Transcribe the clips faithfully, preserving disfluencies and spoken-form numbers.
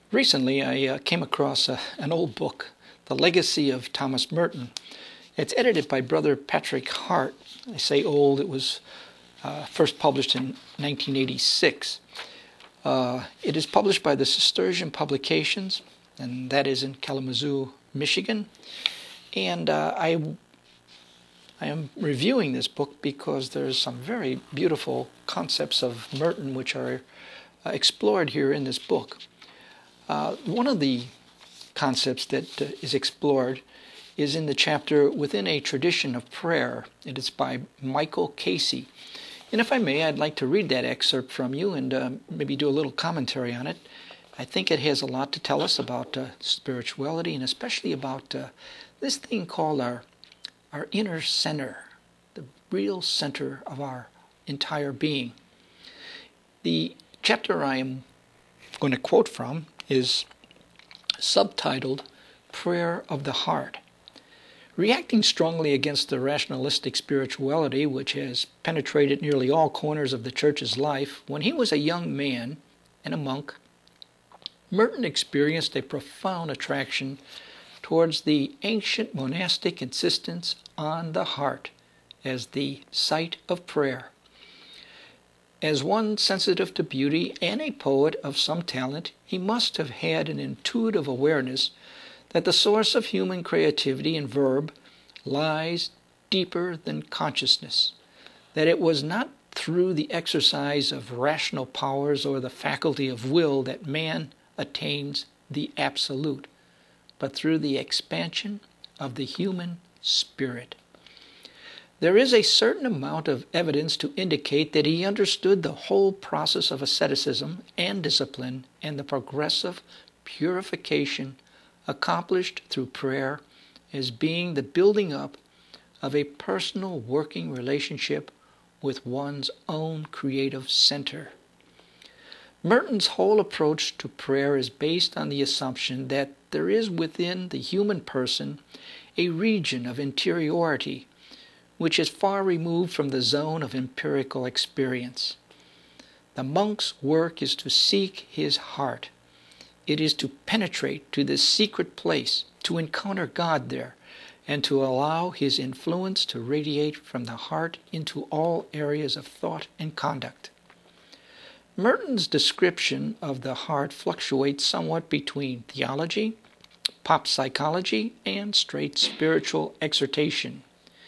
Recently, I uh, came across a, an old book, The Legacy of Thomas Merton. It's edited by Brother Patrick Hart. I say old, it was uh, first published in nineteen eighty-six. Uh, it is published by the Cistercian Publications, and that is in Kalamazoo, Michigan. And uh, I, I am reviewing this book because there's some very beautiful concepts of Merton which are uh, explored here in this book. Uh, one of the concepts that uh, is explored is in the chapter Within a Tradition of Prayer. It is by Michael Casey. And if I may, I'd like to read that excerpt from you and uh, maybe do a little commentary on it. I think it has a lot to tell us about uh, spirituality, and especially about uh, this thing called our, our inner center, the real center of our entire being. The chapter I am going to quote from is subtitled Prayer of the Heart. Reacting strongly against the rationalistic spirituality which has penetrated nearly all corners of the church's life, when he was a young man and a monk, Merton experienced a profound attraction towards the ancient monastic insistence on the heart as the site of prayer. As one sensitive to beauty and a poet of some talent, he must have had an intuitive awareness that the source of human creativity and verb lies deeper than consciousness, that it was not through the exercise of rational powers or the faculty of will that man attains the absolute, but through the expansion of the human spirit. There is a certain amount of evidence to indicate that he understood the whole process of asceticism and discipline and the progressive purification accomplished through prayer as being the building up of a personal working relationship with one's own creative center. Merton's whole approach to prayer is based on the assumption that there is within the human person a region of interiority which is far removed from the zone of empirical experience. The monk's work is to seek his heart. It is to penetrate to this secret place, to encounter God there, and to allow his influence to radiate from the heart into all areas of thought and conduct. Merton's description of the heart fluctuates somewhat between theology, pop psychology, and straight spiritual exhortation.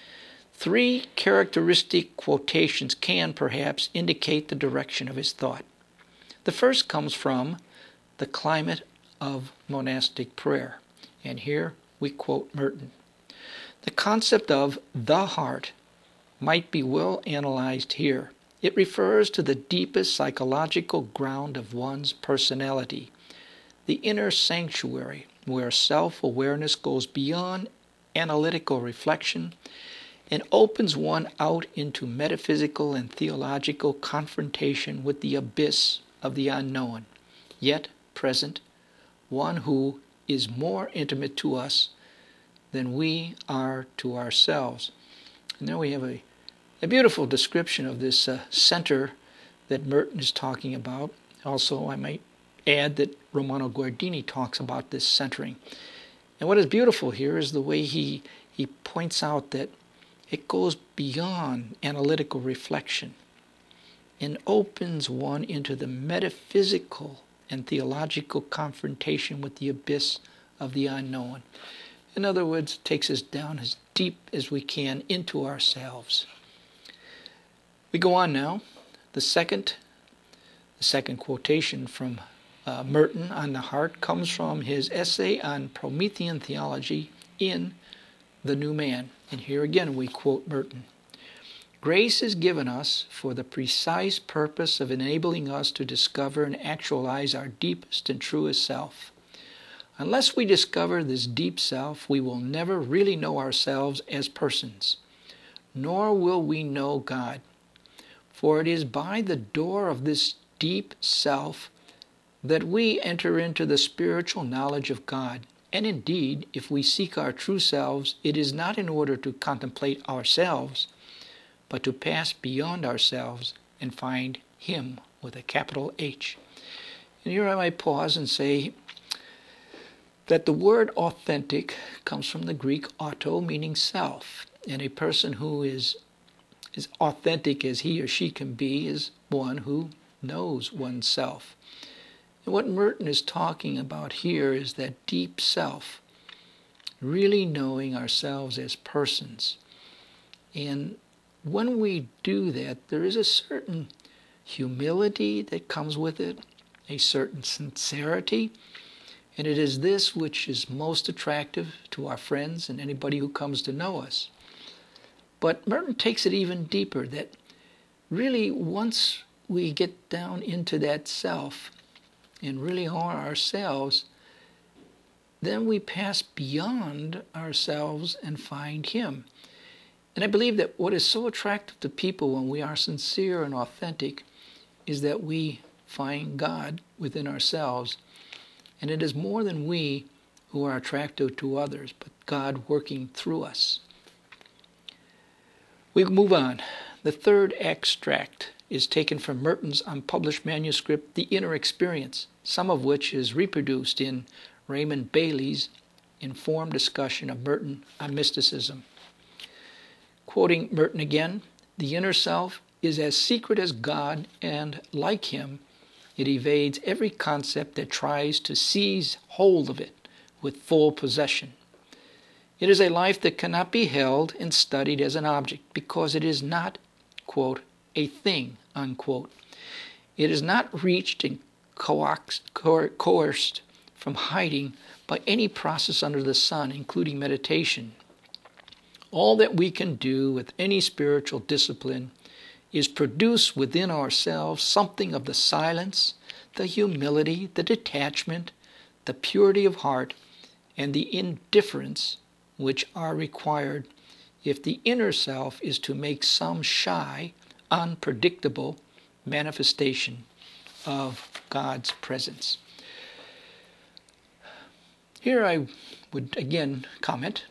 Three characteristic quotations can perhaps indicate the direction of his thought. The first comes from The Climate of Monastic Prayer, and here we quote Merton. The concept of the heart might be well analyzed here. It refers to the deepest psychological ground of one's personality, the inner sanctuary where self-awareness goes beyond analytical reflection and opens one out into metaphysical and theological confrontation with the abyss of the unknown, yet present, one who is more intimate to us than we are to ourselves. And there we have a, a beautiful description of this uh, center that Merton is talking about. Also, I might add that Romano Guardini talks about this centering. And what is beautiful here is the way he, he points out that it goes beyond analytical reflection and opens one into the metaphysical and theological confrontation with the abyss of the unknown. In other words, it takes us down as deep as we can into ourselves. We go on now. The second, the second quotation from uh, Merton on the heart comes from his essay on Promethean theology in The New Man. And here again we quote Merton. Grace is given us for the precise purpose of enabling us to discover and actualize our deepest and truest self. Unless we discover this deep self, we will never really know ourselves as persons, nor will we know God. For it is by the door of this deep self that we enter into the spiritual knowledge of God. And indeed, if we seek our true selves, it is not in order to contemplate ourselves, but to pass beyond ourselves and find Him with a capital H. And here I might pause and say, that the word authentic comes from the Greek auto, meaning self. And a person who is as authentic as he or she can be is one who knows oneself. And what Merton is talking about here is that deep self, really knowing ourselves as persons. And when we do that, there is a certain humility that comes with it, a certain sincerity, and it is this which is most attractive to our friends and anybody who comes to know us. But Merton takes it even deeper, that really once we get down into that self and really are ourselves, then we pass beyond ourselves and find Him. And I believe that what is so attractive to people when we are sincere and authentic is that we find God within ourselves. And it is more than we who are attractive to others, but God working through us. We move on. The third extract is taken from Merton's unpublished manuscript, The Inner Experience, some of which is reproduced in Raymond Bailey's informed discussion of Merton on mysticism. Quoting Merton again, "The inner self is as secret as God, and like Him, it evades every concept that tries to seize hold of it with full possession. It is a life that cannot be held and studied as an object because it is not, quote, a thing, unquote. It is not reached and coaxed, coerced from hiding by any process under the sun, including meditation. All that we can do with any spiritual discipline is produce within ourselves something of the silence, the humility, the detachment, the purity of heart, and the indifference which are required if the inner self is to make some shy, unpredictable manifestation of God's presence." Here I would again comment.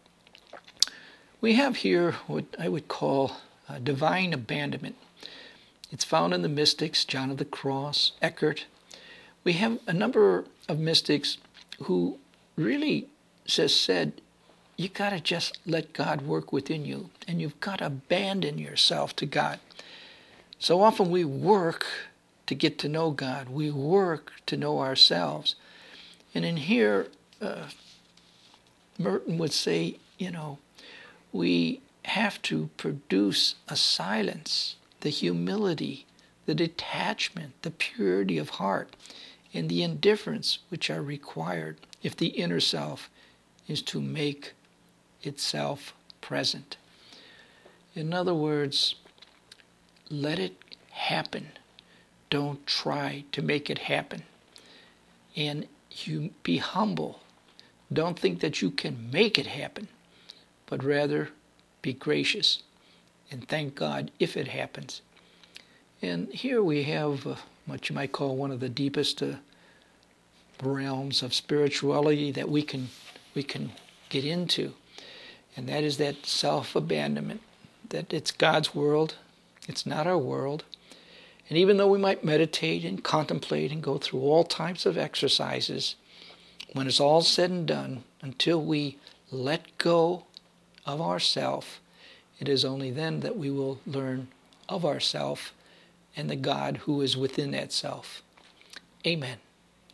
We have here what I would call uh, divine abandonment. It's found in the mystics, John of the Cross, Eckhart. We have a number of mystics who really just said, you got to just let God work within you, and you've got to abandon yourself to God. So often we work to get to know God. We work to know ourselves. And in here, uh, Merton would say, you know, we have to produce a silence, the humility, the detachment, the purity of heart, and the indifference which are required if the inner self is to make itself present. In other words, let it happen. Don't try to make it happen. And you be humble. Don't think that you can make it happen, but rather be gracious and thank God if it happens. And here we have uh, what you might call one of the deepest uh, realms of spirituality that we can we can get into, and that is that self-abandonment, that it's God's world, it's not our world. And even though we might meditate and contemplate and go through all types of exercises, when it's all said and done, until we let go of ourself, it is only then that we will learn of ourself and the God who is within that self. Amen.